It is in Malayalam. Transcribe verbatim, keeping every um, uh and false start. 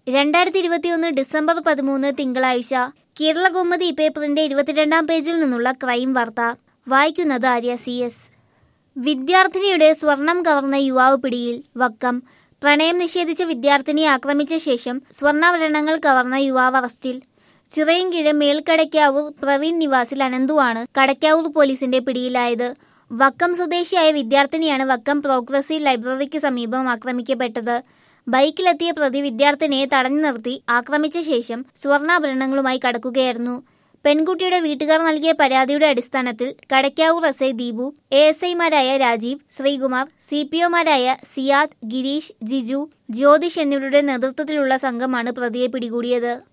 രണ്ടായിരത്തി ഇരുപത്തിയൊന്ന് ഡിസംബർ പതിമൂന്ന് തിങ്കളാഴ്ച കേരളകൗമുദി പേപ്പറിന്റെ ഇരുപത്തിരണ്ടാം പേജിൽ നിന്നുള്ള ക്രൈം വാർത്ത. വായിക്കുന്നത് ആര്യ സി എസ്. വിദ്യാർത്ഥിനിയുടെ സ്വർണം കവർന്ന യുവാവ് പിടിയിൽ. വക്കം. പ്രണയം നിഷേധിച്ച വിദ്യാർത്ഥിനിയെ ആക്രമിച്ച ശേഷം സ്വർണ്ണാഭരണങ്ങൾ കവർന്ന യുവാവ് അറസ്റ്റിൽ. ചിറയൻകീഴ് മേൽക്കടയ്ക്കാവൂർ പ്രവീൺ നിവാസിൽ അനന്തുവാണ് കടയ്ക്കാവൂർ പോലീസിന്റെ പിടിയിലായത്. വക്കം സ്വദേശിയായ വിദ്യാർത്ഥിനിയാണ് വക്കം പ്രോഗ്രസീവ് ലൈബ്രറിക്ക് സമീപം ആക്രമിക്കപ്പെട്ടത്. ബൈക്കിലെത്തിയ പ്രതി വിദ്യാർത്ഥിനിയെ തടഞ്ഞു നിർത്തി ആക്രമിച്ച ശേഷം സ്വർണ്ണാഭരണങ്ങളുമായി കടക്കുകയായിരുന്നു. പെൺകുട്ടിയുടെ വീട്ടുകാർ നൽകിയ പരാതിയുടെ അടിസ്ഥാനത്തിൽ Kadakkavoor S I Deepu, A S ഐമാരായ രാജീവ്, ശ്രീകുമാർ, സി പി ഒമാരായ സിയാദ്, ഗിരീഷ്, ജിജു, ജ്യോതിഷ് എന്നിവരുടെ നേതൃത്വത്തിലുള്ള സംഘമാണ് പ്രതിയെ പിടികൂടിയത്.